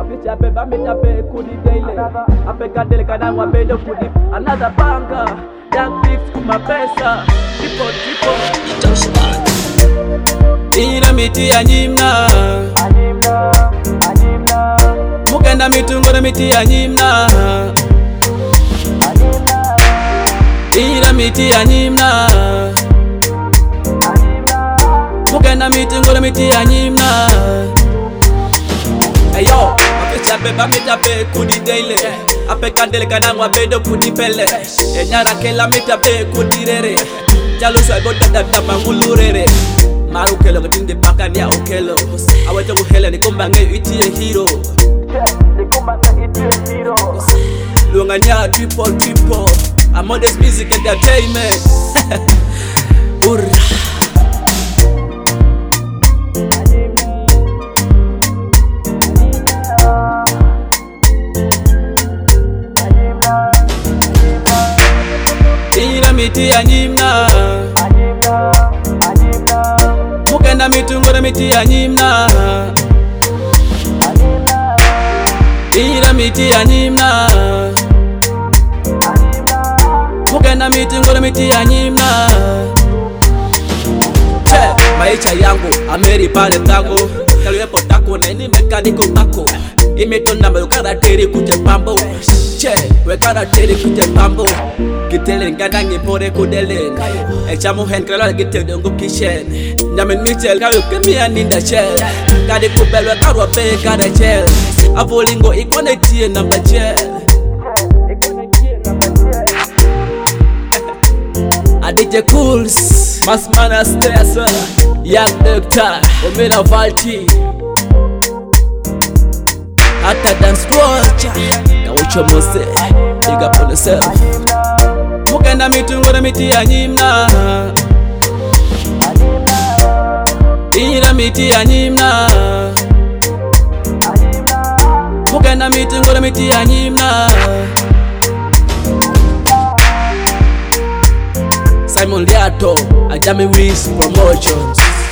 Waficha beba mitape kudi daily. Apeka dele kana wabedo kudi. Another banger. Dark beats kuma pesa. Triple. Ina miti ya nyimna. Mukenda mitungo na miti ya nyimna. Ina miti ya nyimna. Mukenda mitungo na miti ya nyimna. Ayo, waficha beba mitape kudi daily. Apeka dele kana wabedo kudi pele. Enyara kela mitape kudi rere. Jalo sa goda dada mangulurere. Maru kelo ngatinde baka ni okelo. Awete buhela ni kombange itie hero. Ni kombange itie hero. Luanganya triple. I'm on this music entertainment. Urra. Ina miti ya nyimna. Mukenda mitungo na miti ya nyimna. Ina miti ya nyimna. Mukenda mitungo na miti ya nyimna. Maisha yangu ameri pale tango. Kaliwepo tako na ini mekaniko mako. Imetona me ukarateri kuje pambo. We karateri kuje pambo. Kitele ngana ngipore kudelen. Echamu hen kala gitele ngo kishen. Nyamen michel kayo kemia ninda shell. Kadi kubelwe karwa be kare chel. Avolingo ikone tie number chel. DJ Cools, Masmana Stress, Young Doctor, Omena Valti. Ata dance watcha, na ucho mose, big up on yourself. Mukenda mitungo na miti ya nyimna. Ina miti ya nyimna. Mukenda mitungo na miti ya nyimna. Simon Liato, Ajami Wiz Promotions.